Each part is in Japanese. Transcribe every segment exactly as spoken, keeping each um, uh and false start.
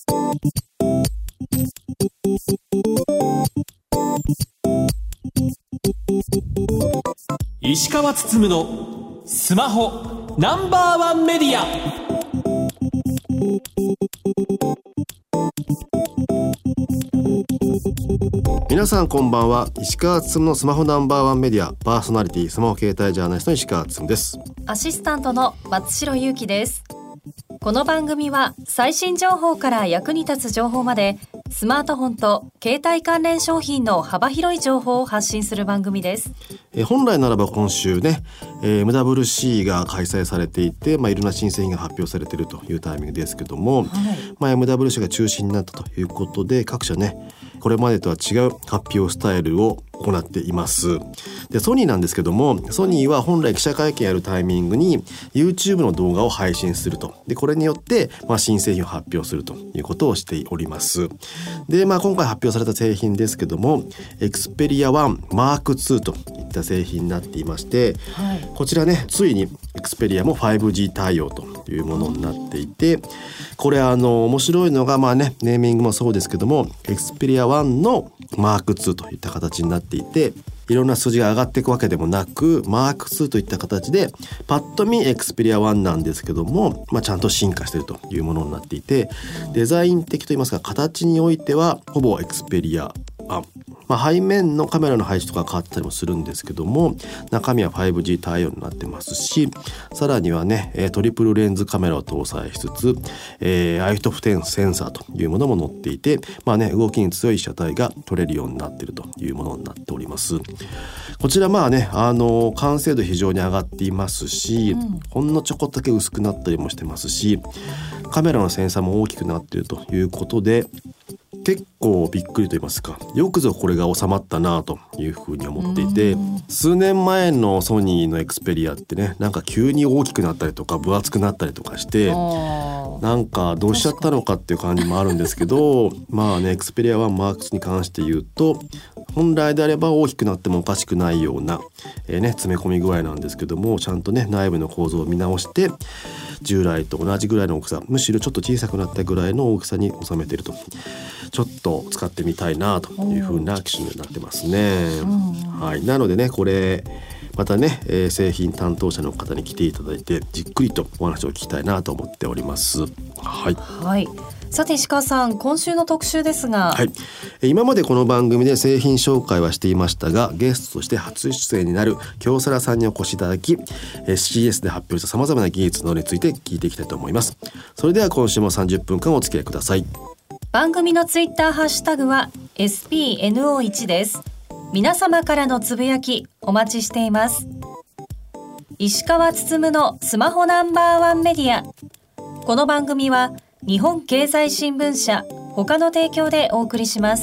石川つつむのスマホナンバーワンメディア。 皆さんこんばんは。石川つつむのスマホナンバーワンメディアパーソナリティスマホ携帯ジャーナリストの石川つつむです。 アシスタントの松代ゆうきです。この番組は最新情報から役に立つ情報までスマートフォンと携帯関連商品の幅広い情報を発信する番組です。 え本来ならば今週ね、えー、エムダブリューシー が開催されていて、まあ、いろんな新製品が発表されているというタイミングですけども、はいまあ、エムダブリューシー が中止になったということで各社ねこれまでとは違う発表スタイルを行っています。でソニーなんですけども、ソニーは本来記者会見やるタイミングに YouTube の動画を配信すると。でこれによって、まあ、新製品を発表するということをしております。で、まあ、今回発表された製品ですけども Xperia ワン マークツー といった製品になっていまして、はい、こちらねついに Xperia も ファイブジー 対応というものになっていて、これあの面白いのがまあねネーミングもそうですけども Xperia ワン のマークツーといった形になっていて、いろんな数字が上がっていくわけでもなくマークツーといった形でパッと見 Xperia ワン なんですけども、まあ、ちゃんと進化しているというものになっていて、デザイン的といいますか形においてはほぼ Xperia ワン、まあ、背面のカメラの配置とか変わったりもするんですけども中身は ファイブジー 対応になってますし、さらにはねトリプルレンズカメラを搭載しつつ、えー、アイフテンセンサーというものも載っていて、まあね、動きに強い車体が撮れるようになっているというものになっております。こちらまあねあの完成度非常に上がっていますし、うん、ほんのちょこっとだけ薄くなったりもしてますし、カメラのセンサーも大きくなっているということで結構びっくりと言いますか、よくぞこれが収まったなというふうに思っていて、数年前のソニーのエクスペリアってねなんか急に大きくなったりとか分厚くなったりとかしてなんかどうしちゃったのかっていう感じもあるんですけどまあねエクスペリアワンマークツーに関して言うと本来であれば大きくなってもおかしくないような、えーね、詰め込み具合なんですけども、ちゃんとね内部の構造を見直して従来と同じぐらいの大きさ、むしろちょっと小さくなったぐらいの大きさに収めていると、ちょっと使ってみたいなという風な機種になってますね。はい、なのでねこれまたね、えー、製品担当者の方に来ていただいてじっくりとお話を聞きたいなと思っております。はい、はい、 さて石川さん今週の特集ですが、 はい、今までこの番組で製品紹介はしていましたがゲストとして初出演になる京セラさんにお越しいただき シーイーエス で発表したさまざまな技術のについて聞いていきたいと思います。それでは今週もさんじゅっぷんかんお付き合いください。 番組のツイッターハッシュタグは エスピーエヌオーワン です。皆様からのつぶやきお待ちしています。石川つつむのスマホナンバーワンメディア。この番組は日本経済新聞社他の提供でお送りします。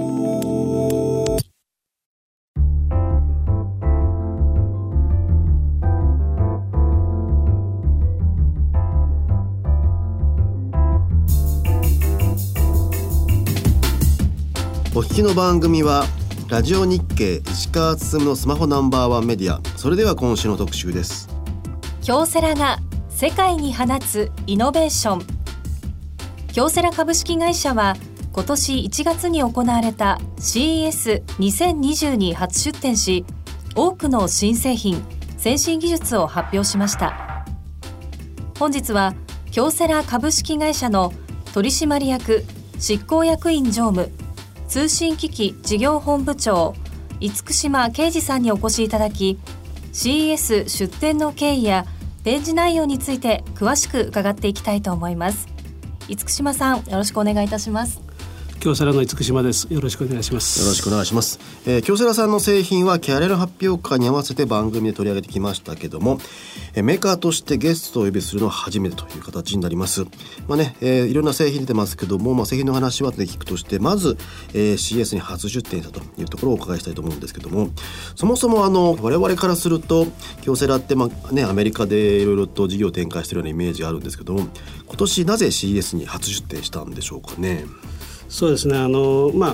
お聞きの番組はラジオ日経石川つつむのスマホナンバーワンメディア。それでは今週の特集です。 京セラが世界に放つイノベーション。京セラ株式会社は今年いちがつに行われた シーイーエスにせんにじゅう に初出展し、多くの新製品先進技術を発表しました。本日は京セラ株式会社の取締役執行役員常務通信機器事業本部長厳島啓二さんにお越しいただき シーイーエス 出展の経緯や展示内容について詳しく伺っていきたいと思います。厳島さんよろしくお願いいたします。 京セラの厳島です。よろしくお願いします。 よろしくお願いします。えー、京セラさんの製品はキャリア発表会に合わせて番組で取り上げてきましたけども、えー、メーカーとしてゲストをお呼びするのは初めてという形になります。まあね、えー、いろんな製品出てますけども、まあ、製品の話は後で聞くとしてまず、えー、シーイーエス に初出展したというところをお伺いしたいと思うんですけども、そもそもあの我々からすると京セラって、まあね、アメリカでいろいろと事業を展開しているようなイメージがあるんですけども、今年なぜ シーイーエス に初出展したんでしょうかね。 そうですねあの、まあ、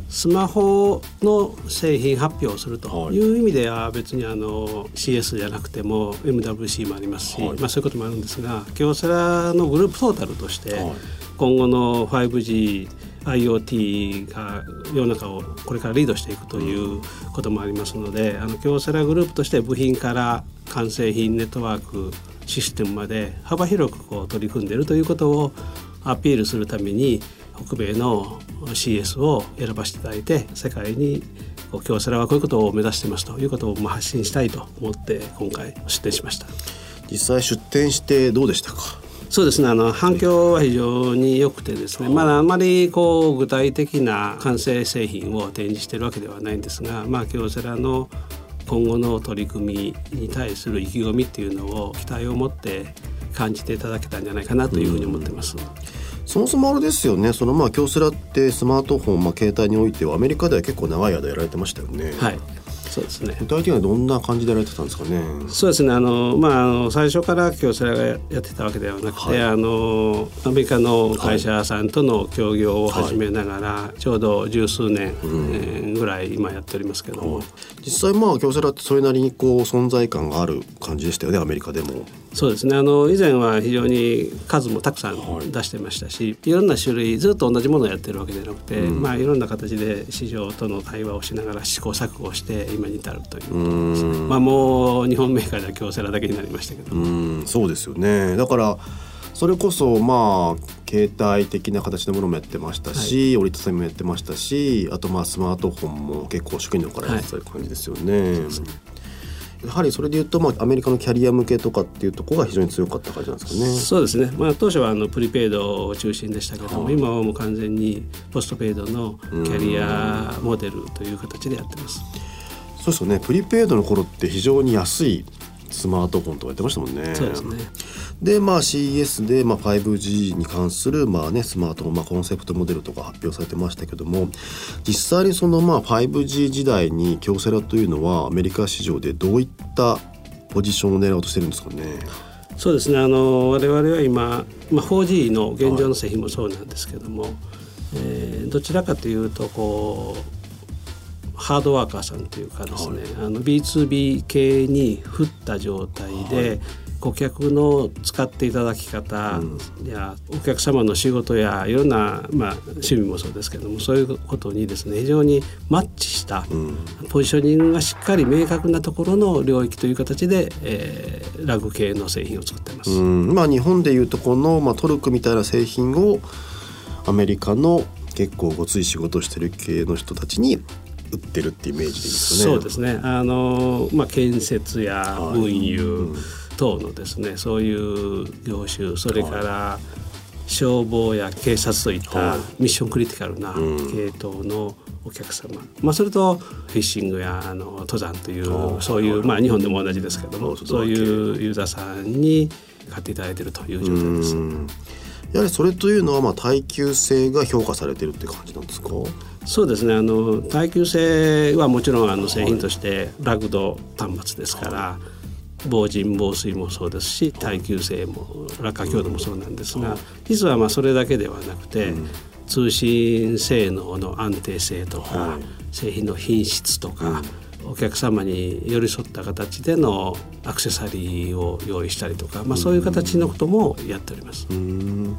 スマホの製品発表をするという意味では別にあの シーエス じゃなくても エムダブリューシー もありますし、はいまあ、そういうこともあるんですが、京セラのグループトータルとして今後の ファイブジー、アイオーティー が世の中をこれからリードしていくということもありますので、あの京セラグループとして部品から完成品、ネットワーク、システムまで幅広くこう取り組んでいるということをアピールするために北米の シーエス を選ばせていただいて、世界に京セラはこういうことを目指していますということをまあ発信したいと思って今回出展しました。 実際出展してどうでしたか？ そうですね、あの反響は非常に良くてですね、まだあまりこう具体的な完成製品を展示しているわけではないんですが、まあ、京セラの今後の取り組みに対する意気込みっていうのを期待を持って感じていただけたんじゃないかなというふうに思っています。 そもそもあれですよね、そのまあ京セラってスマートフォン、まあ、携帯においてはアメリカでは結構長い間やられてましたよね。 はい、そうですね。 具体的にはどんな感じでやられてたんですかね？ そうですね、あの、まあ、あの最初から京セラがやってたわけではなくて、はい、あのアメリカの会社さんとの協業を始めながら、はい、ちょうど十数年、うん、ぐらい今やっておりますけども、はい、 実際まあ京セラってそれなりにこう存在感がある感じでしたよね、アメリカでも。 そうですね、あの以前は非常に数もたくさん出してましたし、はい、いろんな種類ずっと同じものをやってるわけでなくて、うんまあ、いろんな形で市場との対話をしながら試行錯誤して今に至るということですね。まあ、もう日本メーカーでは京セラだけになりましたけど。 うんそうですよね。だからそれこそまあ携帯的な形のものもやってましたし、はい、折りたたみもやってましたし、あとまあスマートフォンも結構初期の頃からやってた感じですよね。はいやはりそれでいうと、まあ、アメリカのキャリア向けとかっていうところが非常に強かった感じなんですかね。 そうですね、まあ、当初はあのプリペイドを中心でしたけども、はい、今はもう完全にポストペイドのキャリアモデルという形でやってます。 そうですよね、プリペイドの頃って非常に安いスマートフォンとかやってましたもんね。 そうですね。 でまあ シーイーエス でまあ ファイブジー に関するまあねスマートフォン、まあ、コンセプトモデルとか発表されてましたけども、実際にそのまあ ファイブジー 時代に京セラというのはアメリカ市場でどういったポジションを狙おうとしてるんですかね？ そうですね、あの我々は今、まあ、フォージー の現状の製品もそうなんですけども、はいえー、どちらかというとこうハードワーカーさんというかですね、はい、あの ビーツービー 系に振った状態で、はい顧客の使っていただき方やお客様の仕事やいろんな、まあ、趣味もそうですけども、そういうことにですね非常にマッチしたポジショニングがしっかり明確なところの領域という形で、えー、ラグ系の製品を作っています。 うんまあ、日本でいうとこの、まあ、トルクみたいな製品をアメリカの結構ごつい仕事をしてる系の人たちに売ってるってイメージでいいですかね？ そうですね、あの、まあ、建設や運輸、はい等のですねそういう業種、それから消防や警察といったミッションクリティカルな系統のお客様、まあ、それとフィッシングやあの登山というそういう、まあ、日本でも同じですけどもそういうユーザーさんに買っていただいているという状態です。 やはりそれというのはまあ耐久性が評価されているって感じなんですか？ そうですね、あの耐久性はもちろんあの製品としてラグド端末ですから、はい防塵防水もそうですし耐久性も落下強度もそうなんですが、実はまあそれだけではなくて、うん、通信性能の安定性とか、はい、製品の品質とか、うん、お客様に寄り添った形でのアクセサリーを用意したりとか、まあ、そういう形のこともやっております。 うん、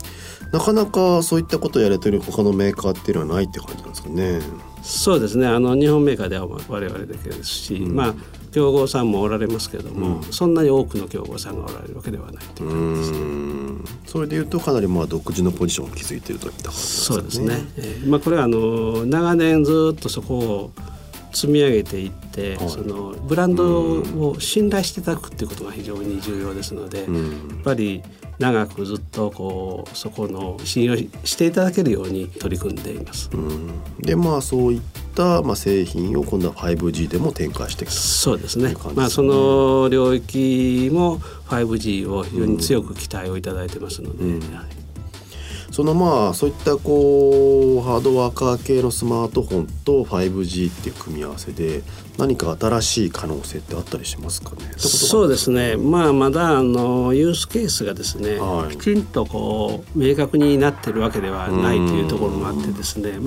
なかなかそういったことをやれてる他のメーカーっていうのはないって感じなんですかね？ そうですね、あの日本メーカーでは我々だけですし、うん、まあ競合さんもおられますけれども、うん、そんなに多くの競合さんがおられるわけではないという感じですね。うんそれでいうとかなりまあ独自のポジションを築いているといった感じですね。 そうですね、えーまあ、これはあの長年ずっとそこを積み上げていって、はい、そのブランドを信頼していただくということが非常に重要ですので、うん、やっぱり長くずっとこうそこの信用していただけるように取り組んでいます。うん、 でまあそういったまあ製品を今度は ファイブジー でも展開していくと。 そうですね。まあその領域も ファイブジー を非常に強く期待をいただいてますので。うんうんはいそのまあそういったこうハードワーカー系のスマートフォンと ファイブジー っていう組み合わせで何か新しい可能性ってあったりしますかね？ そうですね、まあ、まだあのユースケースがですね、はい、きちんとこう明確になってるわけではないというところもあってですね、まあ、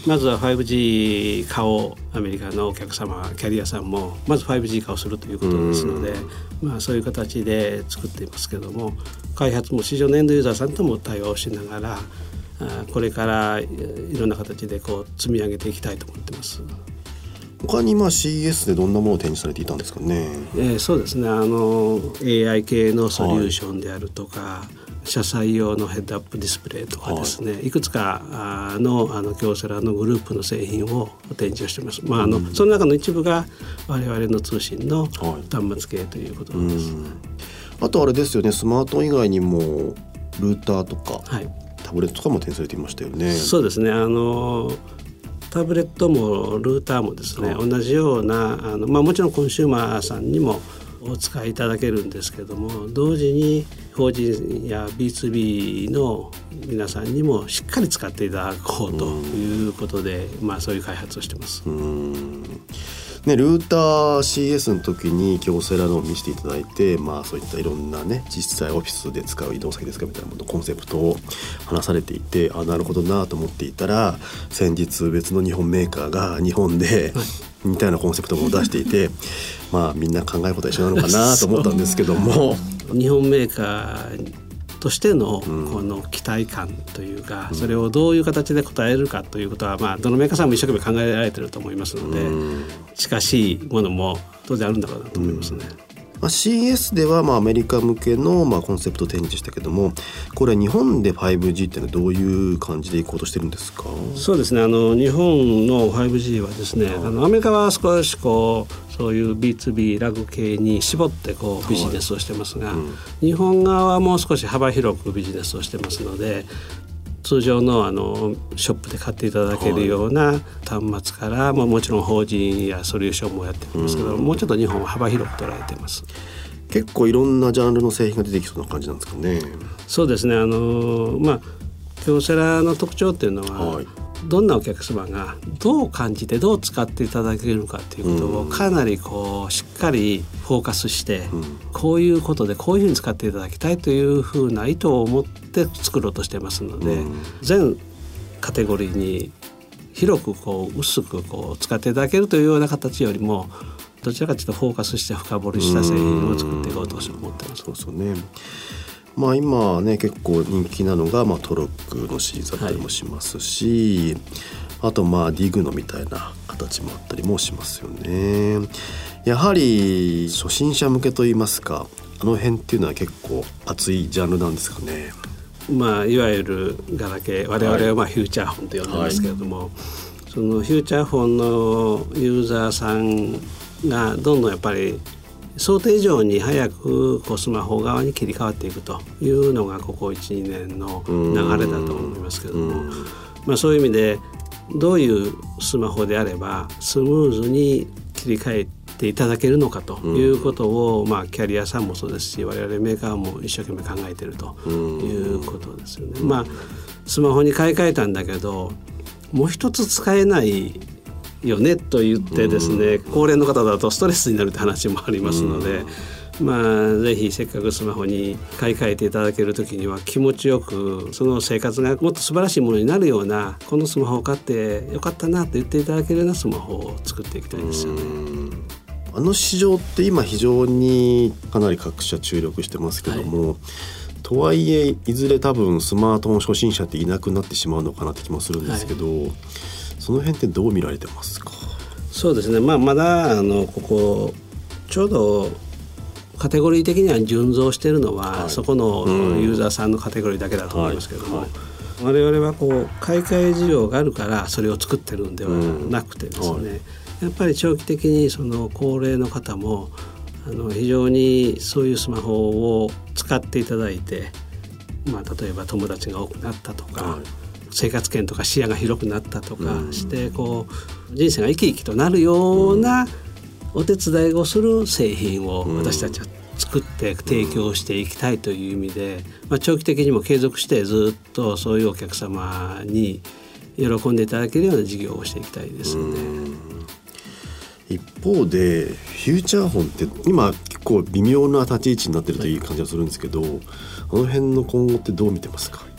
まずは ファイブジー 化をアメリカのお客様キャリアさんもまず ファイブジー 化をするということですので、まあ、そういう形で作っていますけども、開発も市場のエンドユーザーさんとも対話しながらこれからいろんな形でこう積み上げていきたいと思ってます。 他にまあ シーイーエス でどんなものを展示されていたんですかね。 えー、そうですね、あの エーアイ 系のソリューションであるとか、はい、車載用のヘッドアップディスプレイとかですね、はい、いくつかのあの京セラのグループの製品を展示をしています。まああのうん、その中の一部が我々の通信の端末系ということです、はい、 あとあれですよね、スマートフォン以外にもルーターとか、はい、タブレットとかも展示されていましたよね。 そうですね、あのタブレットもルーターもですね、同じようなあの、まあ、もちろんコンシューマーさんにもお使いいただけるんですけども、同時に法人や ビーツービー の皆さんにもしっかり使っていただこうということで、まあ、そういう開発をしてます。 うーん、ね、ルーター シーエス の時に京セラのを見せていただいて、まあ、そういったいろんなね実際オフィスで使う移動先ですかみたいなものコンセプトを話されていて、あなるほどなと思っていたら、先日別の日本メーカーが日本で似たようなコンセプトも出していてまあみんな考えることは一緒なのかなと思ったんですけども日本メーカーとしてのこの期待感というか、うん、それをどういう形で応えるかということは、まあ、どのメーカーさんも一生懸命考えられていると思いますので、うん、近しいものも当然あるんだろうなと思いますね。うんまあ、シーエス ではまあアメリカ向けのまあコンセプト展示したけども、これ日本で ファイブジー ってのはどういう感じでいこうとしてるんですか。 そうですね、あの日本の ファイブジー はですね、あのアメリカは少しこうそういう ビーツービー ラグ系に絞ってこうビジネスをしてますが、はいうん、日本側はもう少し幅広くビジネスをしてますので、通常 の, あのショップで買っていただけるような端末から、はいまあ、もちろん法人やソリューションもやってるんですけど、うん、もうちょっと日本は幅広く捉えています。 結構いろんなジャンルの製品が出てきそうな感じなんですかね。 そうですね、あのまあ京セラの特徴っていうのは、はい、どんなお客様がどう感じてどう使っていただけるかっていうことをかなりこうしっかりフォーカスして、うん、こういうことでこういうふうに使っていただきたいというふうな意図を持って作ろうとしてますので、うん、全カテゴリーに広くこう薄くこう使っていただけるというような形よりも、どちらかというとフォーカスして深掘りした製品を作っていこうと思ってます。 そうそうね、まあ、今ね結構人気なのが、まあ、トロックのシリーズだったりもしますし、はい、あとまあディグノみたいな形もあったりもしますよね。やはり初心者向けといいますか、あの辺っていうのは結構熱いジャンルなんですかね。 まあ、いわゆるガラケー、我々はまあフューチャーフォンと呼んでますけれども、はい、そのフューチャーフォンのユーザーさんがどんどんやっぱり想定以上に早くこうスマホ側に切り替わっていくというのがここ いちにねんの流れだと思いますけれども、まあ、そういう意味でどういうスマホであればスムーズに切り替えていただけるのかということを、まあ、キャリアさんもそうですし、我々メーカーも一生懸命考えているということですよね。まあ、スマホに買い替えたんだけどもう一つ使えないよねと言ってですね、高齢の方だとストレスになるって話もありますので、まあ、ぜひせっかくスマホに買い替えていただけるときには気持ちよくその生活がもっと素晴らしいものになるような、このスマホを買ってよかったなと言っていただけるようなスマホを作っていきたいですよね。 あの市場って今非常にかなり各社注力してますけども、はい、とはいえいずれ多分スマートフォン初心者っていなくなってしまうのかなって気もするんですけど、はい、その辺ってどう見られてますか。 そうですね、まあ、まだあのここちょうどカテゴリー的には純増しているのは、はい、そこのユーザーさんのカテゴリーだけだと思いますけども、はいはい、我々はこう買い替え需要があるからそれを作ってるんではなくてですね、うんはい、やっぱり長期的にその高齢の方もあの非常にそういうスマホを使っていただいて、まあ、例えば友達が多くなったとか、はい、生活圏とか視野が広くなったとかして、うん、こう人生が生き生きとなるようなお手伝いをする製品を私たちは作って提供していきたいという意味で、まあ、長期的にも継続してずっとそういうお客様に喜んでいただけるような事業をしていきたいですよね。 一方でフューチャーフォンって今結構微妙な立ち位置になってるという感じがするんですけど、あの辺の今後ってどう見てますか。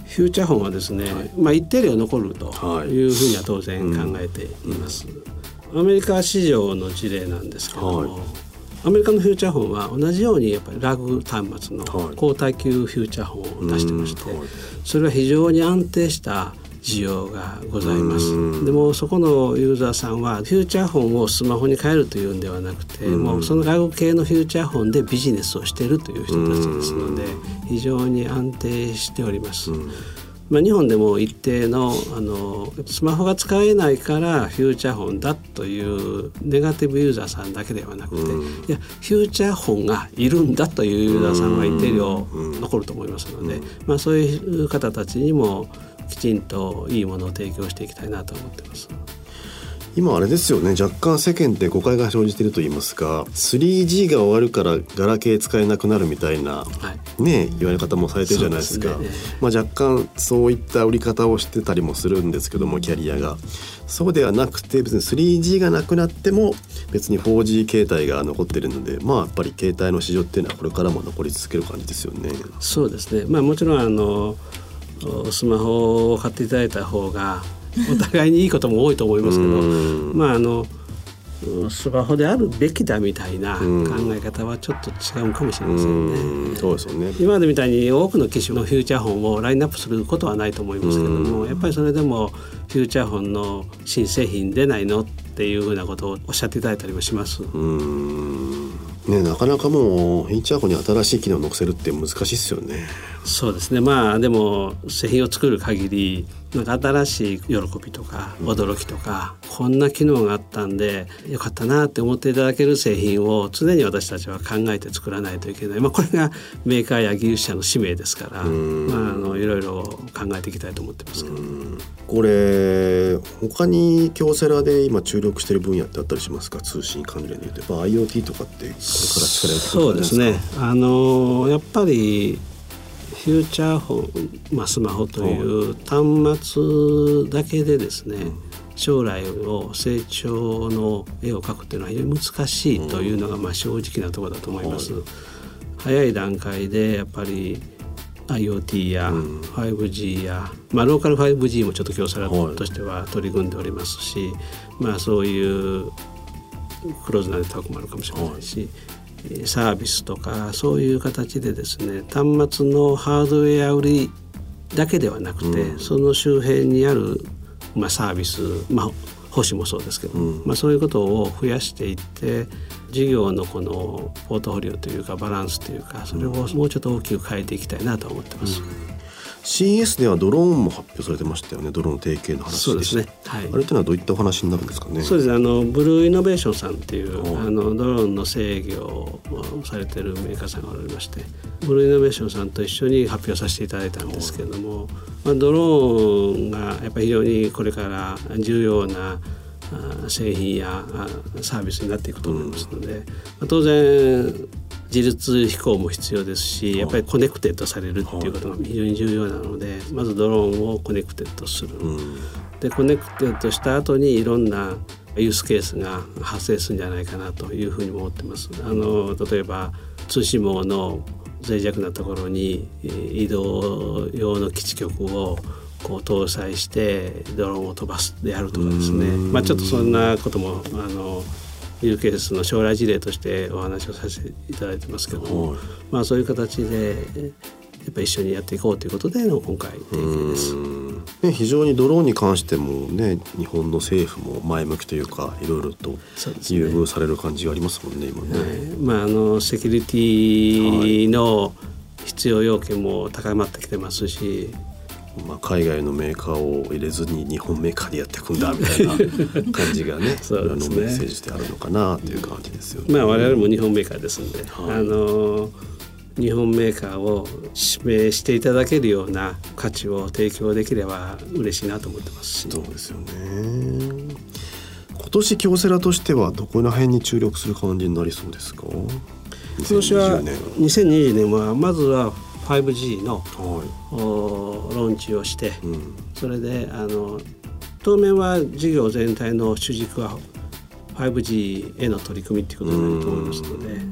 フューチャーフォンはですね、はい、まあ、一定量残るというふうには当然考えています、はい、うん、アメリカ市場の事例なんですけども、はい、アメリカのフューチャーフォンは同じようにやっぱりラグ端末の高耐久フューチャーフォンを出してまして、はい、それは非常に安定した需要がございます。でもそこのユーザーさんはフューチャーフォンをスマホに変えるというんではなくて、もうそのラグ系のフューチャーフォンでビジネスをしているという人たちですので、非常に安定しております。まあ、日本でも一定 の, あのスマホが使えないからフューチャーフォンだというネガティブユーザーさんだけではなくて、いやフューチャーフォンがいるんだというユーザーさんは一定量残ると思いますので、まあ、そういう方たちにもきちんといいものを提供していきたいなと思っています。 今あれですよね、若干世間で誤解が生じていると言いますか、 スリージー が終わるからガラケー使えなくなるみたいな、はい、ね、言われ方もされてるじゃないですか。そうですね。まあ、若干そういった売り方をしてたりもするんですけども、キャリアがそうではなくて、別に スリージー がなくなっても別に フォージー 携帯が残ってるので、まあやっぱり携帯の市場っていうのはこれからも残り続ける感じですよね。 そうですね、まあ、もちろんあのスマホを買っていただいた方がお互いにいいことも多いと思いますけどまああのスマホであるべきだみたいな考え方はちょっと違うかもしれませんね。 うん、そうですよね。 今までみたいに多くの機種のフューチャーフォンをラインナップすることはないと思いますけども、やっぱりそれでもフューチャーフォンの新製品出ないのっていうふうなことをおっしゃっていただいたりもします。 うーん、ね、なかなかもうフューチャーフォンに新しい機能を載せるって難しいですよね。 そうですね。まあでも製品を作る限りなんか新しい喜びとか驚きとか、うん、こんな機能があったんでよかったなって思っていただける製品を常に私たちは考えて作らないといけない、まあ、これがメーカーや技術者の使命ですから、まあ、あのいろいろ考えていきたいと思ってますけど、 これ他に京セラで今注力している分野ってあったりしますか？通信関連でいうとやっぱ IoT とかってこれから力を入れてくるんですか？ そうですね、あのやっぱりフューチャーフォン、まあ、スマホという端末だけでですね、将来を成長の絵を描くというのは非常に難しいというのがまあ正直なところだと思います。早い段階でやっぱり IoT や ファイブジー や、まあ、ローカル ファイブジー もちょっと京セラとしては取り組んでおりますし、まあ、そういうクローズなネットワークもあるかもしれないし、サービスとかそういう形でですね、端末のハードウェア売りだけではなくて、うん、その周辺にある、まあ、サービス、まあ、保守もそうですけど、うん、まあ、そういうことを増やしていって事業のこのポートフォリオというかバランスというか、それをもうちょっと大きく変えていきたいなと思ってます。うん、 シーイーエス ではドローンも発表されてましたよね。ドローン提携の話で。 そうですね、はい、 あれというのはどういったお話になるんですかね？ そうですね、あのブルーイノベーションさんっていう、はい、あのドローンの制御をされているメーカーさんがおられまして、ブルーイノベーションさんと一緒に発表させていただいたんですけれども、はい、まあ、ドローンがやっぱり非常にこれから重要な製品やサービスになっていくと思いますので、うん、まあ、当然自律飛行も必要ですし、やっぱりコネクテッドされるっていうことが非常に重要なので、まずドローンをコネクテッドする、うん、でコネクテッドした後にいろんなユースケースが発生するんじゃないかなというふうに思ってます。あの例えば通信網の脆弱なところに移動用の基地局をこう搭載してドローンを飛ばすであるとかですね、まあ、ちょっとそんなこともあのユーケースの将来事例としてお話をさせていただいてますけども、まあ、そういう形でやっぱり一緒にやっていこうということでの今回提携です。 ね、非常にドローンに関してもね、日本の政府も前向きというかいろいろと優遇される感じがありますもんね、今ね。はい、まあ、あのセキュリティの必要要件も高まってきてますし、 まあ、海外のメーカーを入れずに日本メーカーでやっていくんだみたいな感じがねそうですね、 メッセージであるのかなという感じですよね。 まあ、我々も日本メーカーですので、はい、あの日本メーカーを指名していただけるような価値を提供できれば嬉しいなと思ってますし。 そうですよね。今年京セラとしてはどこら辺に注力する感じになりそうですか？ 今年はにせんにじゅうねんはまずは ファイブジー の、はい、ローンチをして、うん、それであの当面は事業全体の主軸は ファイブジー への取り組みということになると思いますので、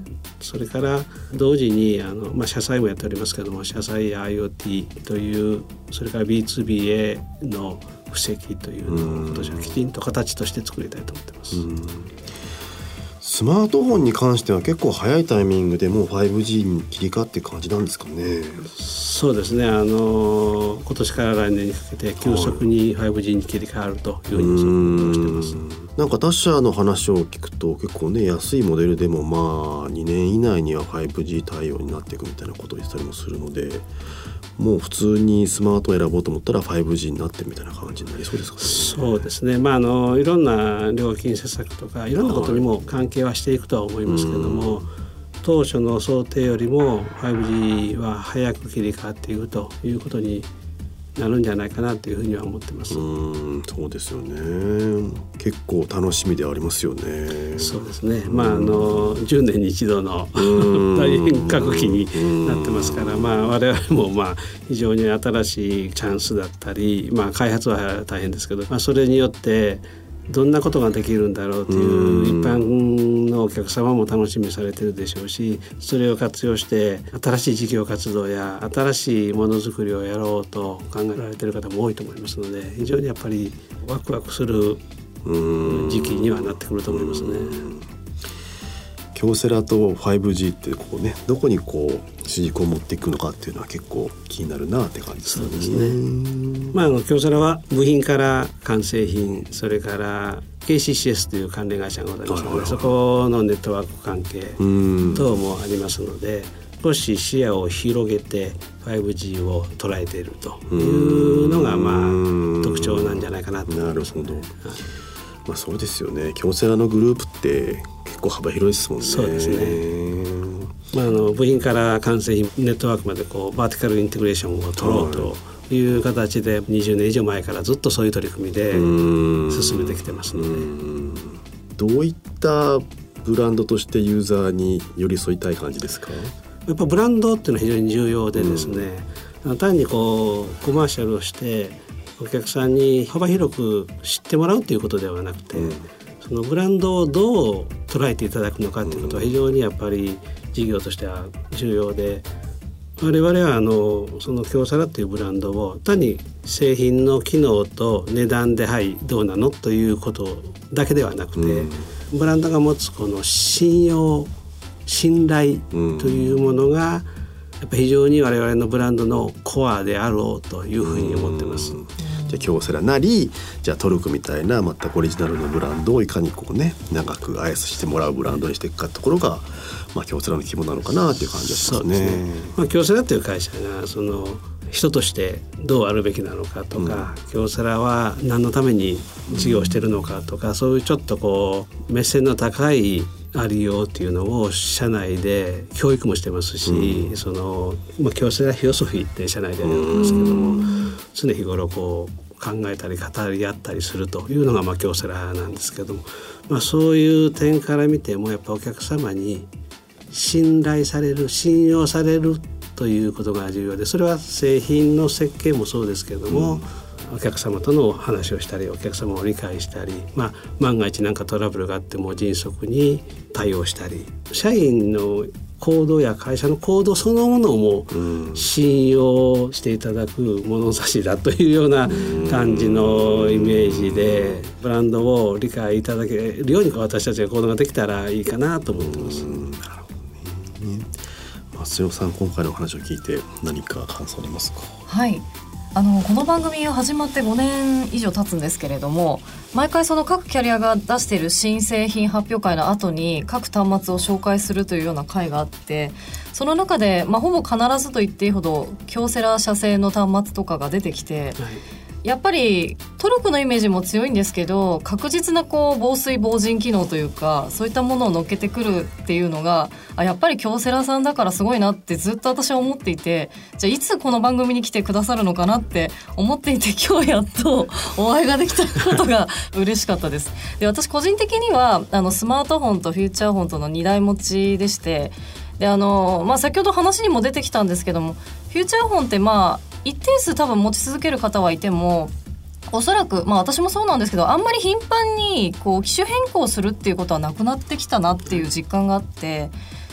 それから同時にあの、まあ、社債もやっておりますけども、社債や IoT という、それから ビーツービー への布石というのを今年はきちんと形として作りたいと思っています。 うん、スマートフォンに関しては結構早いタイミングでもう ファイブジー に切り替わっていく感じなんですかね。 そうですね、あの今年から来年にかけて急速に ファイブジー に切り替わるというふうに予測をしています。 なんか他社の話を聞くと結構ね、安いモデルでもまあにねん以内には ファイブジー 対応になっていくみたいなことを言ってたりもするので、もう普通にスマートを選ぼうと思ったら ファイブジー になってみたいな感じになりそうですかね。 そうですね、まあ、あのいろんな料金施策とかいろんなことにも関係はしていくとは思いますけども、当初の想定よりも ファイブジー は早く切り替わっていくということになるんじゃないかなというふうには思ってます。 うーん、そうですよね。結構楽しみではありますよね。 そうですね、まあ、あのじゅうねんに一度の大変革期になってますから、まあ、我々もまあ非常に新しいチャンスだったり、まあ、開発は大変ですけど、まあ、それによってどんなことができるんだろうという一般のお客様も楽しみにされてるでしょうし、それを活用して新しい事業活動や新しいものづくりをやろうと考えられている方も多いと思いますので、非常にやっぱりワクワクする時期にはなってくると思いますね。 京セラと ファイブジー ってこうね、どこにこう主軸を持っていくのかっていうのは結構気になるなって感じですね。 そうですね。まあ、あの京セラは部品から完成品、それから ケーシーシーエス という関連会社がございますので、はいはいはい、そこのネットワーク関係等もありますので、少し視野を広げて ファイブジー を捉えているというのがまあ特徴なんじゃないかなと思います、ね。なるほど。はい、 まあ、そうですよね。京セラのグループって結構幅広いですもんね。 そうですね。まあ、あの部品から完成品、ネットワークまでこうバーティカルインテグレーションを取ろうという形でにじゅうねん以上前からずっとそういう取り組みで進めてきてますので。 どういったブランドとしてユーザーに寄り添いたい感じですか？ やっぱブランドっていうのは非常に重要でですね、うん、単にこうコマーシャルをしてお客さんに幅広く知ってもらうということではなくて、うん、そのブランドをどう捉えていただくのかということは非常にやっぱり事業としては重要で、我々はあのその京セラというブランドを単に製品の機能と値段ではいどうなのということだけではなくて、うん、ブランドが持つこの信用信頼というものがやっぱ非常に我々のブランドのコアであろうというふうに思ってます。 じゃあ京セラなり、じゃあトルクみたいな全くオリジナルのブランドをいかにこうね長く愛さしてもらうブランドにしていくかってところが、まあ、京セラの肝なのかなっていう感じがしますね。そうですね。 まあ、京セラという会社がその人としてどうあるべきなのかとか、うん、京セラは何のために事業してるのかとか、うん、そういうちょっとこう目線の高いありようっていうのを社内で教育もしてますし、うん、その、まあ、京セラフィロソフィーって社内でやってますけども、うん、常日頃こう考えたり語り合ったりするというのがまあ京セラなんですけども、まあ、そういう点から見てもやっぱお客様に信頼される信用されるということが重要で、それは製品の設計もそうですけども、うん、お客様との話をしたりお客様を理解したり、まあ、万が一何かトラブルがあっても迅速に対応したり、社員の行動や会社の行動そのものも信用していただく物差しだというような感じのイメージでブランドを理解いただけるように私たちが行動ができたらいいかなと思ってます。 なるほどね。松代さん、今回のお話を聞いて何か感想ありますか？ はい、あのこの番組が始まってごねん以上経つんですけれども、毎回その各キャリアが出している新製品発表会の後に各端末を紹介するというような会があって、その中で、まあ、ほぼ必ずと言っていいほど京セラ社製の端末とかが出てきて、はい、やっぱりトルクのイメージも強いんですけど、確実なこう防水防塵機能というかそういったものを乗っけてくるっていうのが、あ、やっぱり京セラさんだからすごいなってずっと私は思っていて、じゃあいつこの番組に来てくださるのかなって思っていて、今日やっとお会いができたことが嬉しかったです。で、私個人的にはあのスマートフォンとフューチャーフォンとのにだい持ちでして、であの、まあ、先ほど話にも出てきたんですけども、フューチャーフォンってまあ一定数多分持ち続ける方はいても、おそらく、まあ、私もそうなんですけど、あんまり頻繁にこう機種変更するっていうことはなくなってきたなっていう実感があって、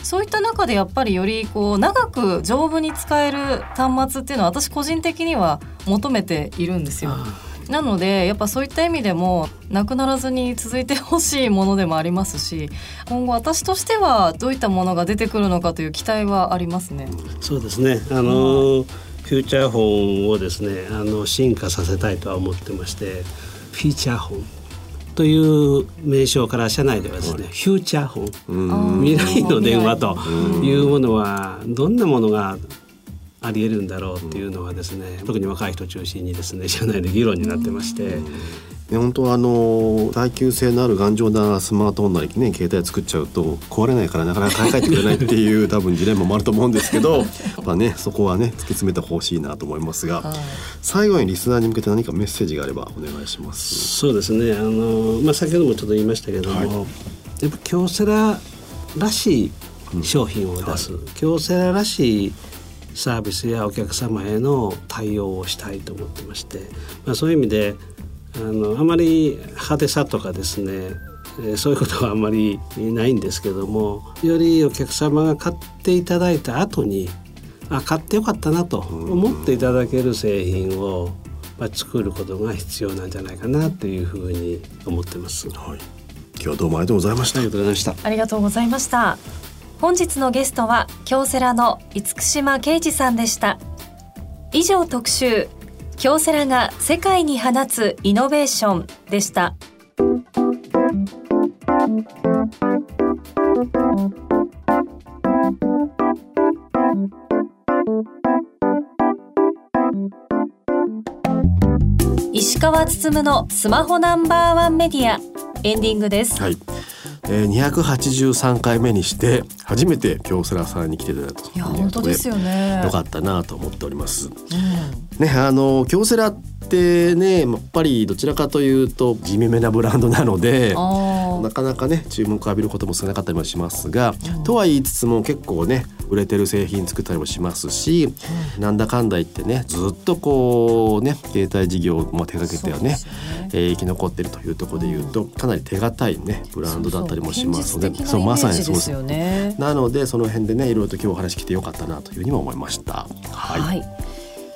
そういった中でやっぱりよりこう長く丈夫に使える端末っていうのは私個人的には求めているんですよ。なのでやっぱそういった意味でもなくならずに続いてほしいものでもありますし、今後私としてはどういったものが出てくるのかという期待はありますね。 そうですね、あの、うん、フューチャーフォンをですねあの進化させたいとは思ってまして、フィーチャーフォンという名称から社内ではですね、はい、フューチャーフォン、未来の電話というものはどんなものがあり得るんだろうっていうのはですね、特に若い人中心にですね社内で議論になってまして、 本当はあの耐久性のある頑丈なスマートフォンなりね携帯作っちゃうと壊れないからなかなか買い替えてくれないっていう多分ジレンマもあると思うんですけどやっぱねそこはね突き詰めてほしいなと思いますが、はい、最後にリスナーに向けて何かメッセージがあればお願いします。 そうですね、あの、まあ、先ほどもちょっと言いましたけども、はい、やっぱ京セラらしい商品を出す、うんはい、京セラらしいサービスやお客様への対応をしたいと思ってまして、まあ、そういう意味であのあまり派手さとかですね、えー、そういうことはあんまりないんですけども、よりお客様が買っていただいた後にあ買ってよかったなと思っていただける製品を、まあ、作ることが必要なんじゃないかなというふうに思ってます、はい、 今日はどうもありがとうございました。 ありがとうございました。 ありがとうございました。本日のゲストは京セラの厳島圭司さんでした。以上特集京セラが世界に放つイノベーションでした。石川つつむのスマホナンバーワンメディアエンディングです。 はい、えー、にひゃくはちじゅうさんかいめにして初めて京セラさんに来ていただいたということで、いや本当ですよね、 よかったなと思っております、うんね、あの京セラってねやっぱりどちらかというと地味めなブランドなのでなかなかね注目を浴びることも少なかったりもしますが、うん、とは言いつつも結構ね売れてる製品作ったりもしますし、うん、なんだかんだ言ってねずっとこうね携帯事業も手掛けては ね, ね、えー、生き残っているというところでいうと、うん、かなり手堅いねブランドだったりもしますので、 そうそうそうまさにそうですよね。 なのでその辺でねいろいろと今日お話聞いてよかったなというふうにも思いました。はい、はい、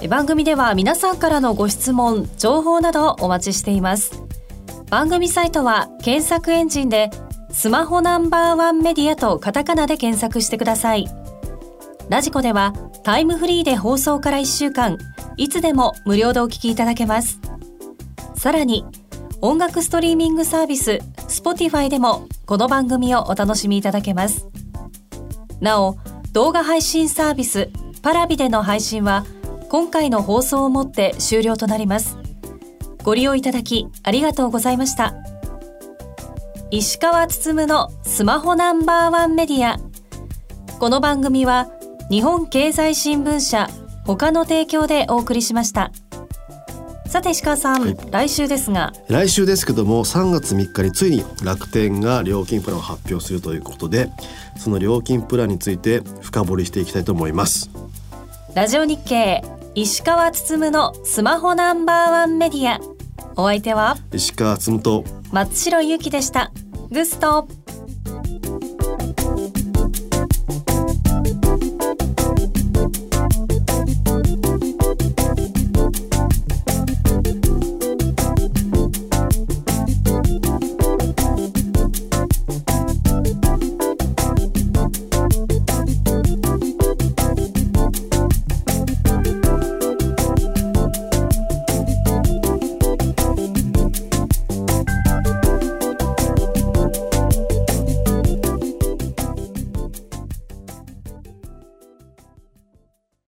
番組では皆さんからのご質問情報などをお待ちしています。番組サイトは検索エンジンでスマホナンバーワンメディアとカタカナで検索してください。ラジコではタイムフリーで放送からいっしゅうかんいつでも無料でお聞きいただけます。さらに音楽ストリーミングサービス Spotify でもこの番組をお楽しみいただけます。なお動画配信サービスパラビでの配信は今回の放送をもって終了となります。ご利用いただきありがとうございました。石川つつむのスマホナンバーワンメディア。この番組は日本経済新聞社他の提供でお送りしました。さて石川さん、はい、来週ですが来週ですけどもさんがつみっかについに楽天が料金プランを発表するということで、その料金プランについて深掘りしていきたいと思います。 ラジオ日経石川つつむのスマホナンバーワンメディア、お相手は石川つつむと松代ゆきでした。グスト。